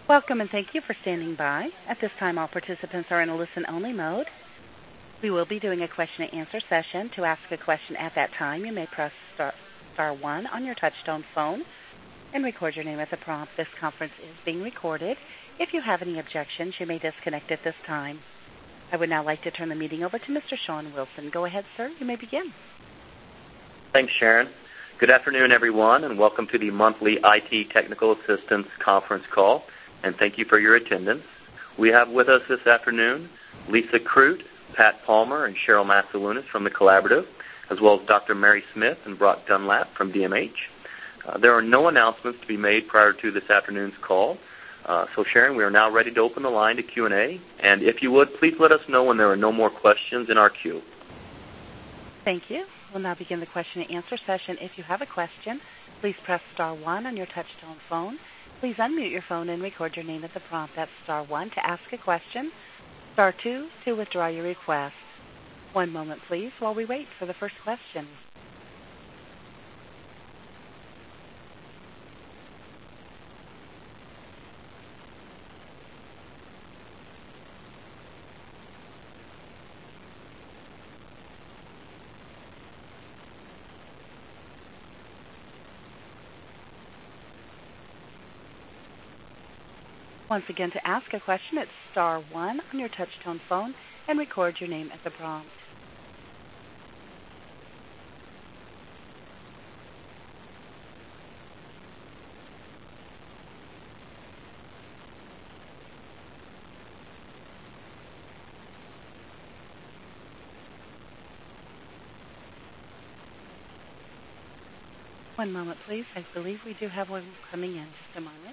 Welcome and thank you for standing by. At this time, all participants are in a listen-only mode. We will be doing a question-and-answer session. To ask a question at that time, you may press star one on your touch-tone phone and record your name at the prompt. This conference is being recorded. If you have any objections, you may disconnect at this time. I would now like to turn the meeting over to Mr. Sean Wilson. Go ahead, sir. You may begin. Thanks, Sharon. Good afternoon, everyone, and welcome to the monthly IT Technical Assistance Conference call, and thank you for your attendance. We have with us this afternoon Lisa Crute, Pat Palmer, and Cheryl Matsalunas from the Collaborative, as well as Dr. Mary Smith and Brock Dunlap from DMH. There are no announcements to be made prior to this afternoon's call. So, Sharon, we are now ready to open the line to Q&A, and if you would, please let us know when there are no more questions in our queue. Thank you. We'll now begin the question-and-answer session. If you have a question, please press star one on your touch-tone phone. Please unmute your phone and record your name at the prompt. That's star one to ask a question, star two to withdraw your request. One moment, please, while we wait for the first question. Once again, to ask a question, it's star one on your touch-tone phone and record your name at the prompt. One moment, please. I believe we do have one coming in. Just a moment.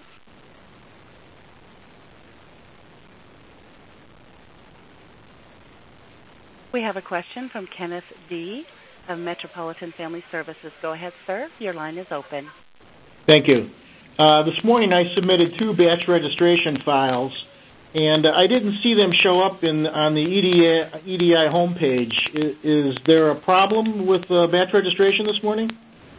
We have a question from Kenneth D. of Metropolitan Family Services. Go ahead, sir. Your line is open. Thank you. This morning I submitted 2 batch registration files, and I didn't see them show up on the EDI homepage. Is there a problem with batch registration this morning?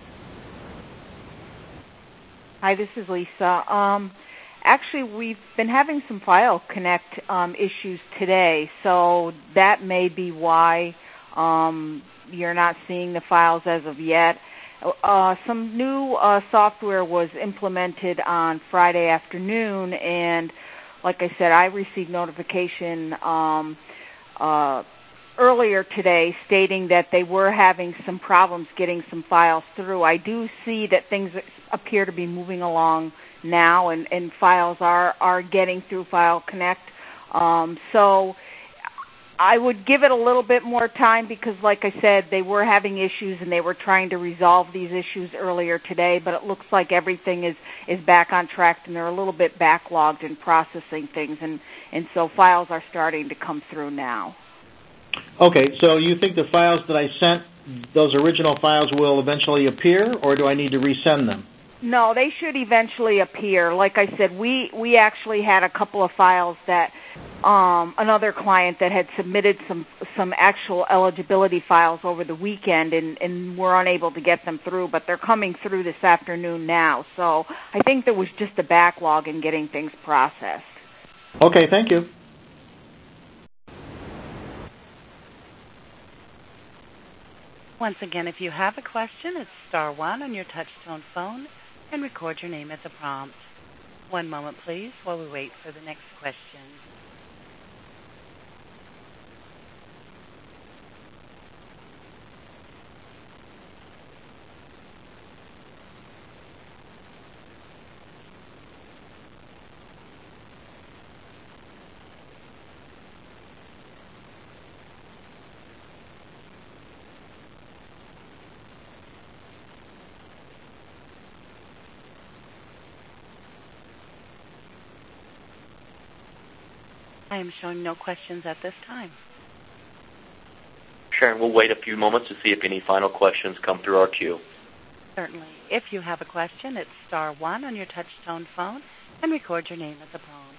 Hi, this is Lisa. Actually, we've been having some file connect issues today, so that may be why you're not seeing the files as of yet. Some new software was implemented on Friday afternoon, and like I said, I received notification earlier today stating that they were having some problems getting some files through. I do see that things appear to be moving along now, and files are getting through File Connect. So I would give it a little bit more time because, like I said, they were having issues and they were trying to resolve these issues earlier today, but it looks like everything is back on track and they're a little bit backlogged in processing things, and so files are starting to come through now. Okay, so you think the files that I sent, those original files, will eventually appear, or do I need to resend them? No, they should eventually appear. Like I said, we actually had a couple of files that another client that had submitted some actual eligibility files over the weekend and were unable to get them through, but they're coming through this afternoon now. So I think there was just a backlog in getting things processed. Okay, thank you. Once again, if you have a question, it's star one on your touch-tone phone and record your name at the prompt. One moment, please, while we wait for the next question. I am showing no questions at this time. Sharon, we'll wait a few moments to see if any final questions come through our queue. Certainly. If you have a question, it's star one on your touch-tone phone and record your name at the prompt.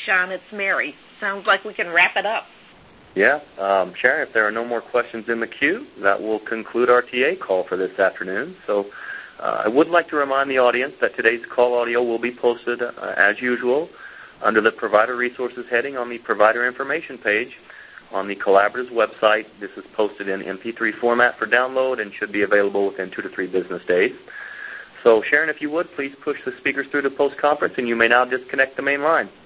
John, it's Mary. Sounds like we can wrap it up. Yeah. Sharon, if there are no more questions in the queue, that will conclude our TA call for this afternoon. So I would like to remind the audience that today's call audio will be posted, as usual, under the Provider Resources heading on the Provider Information page on the Collaborative's website. This is posted in MP3 format for download and should be available within 2 to 3 business days. So, Sharon, if you would, please push the speakers through to post-conference, and you may now disconnect the main line.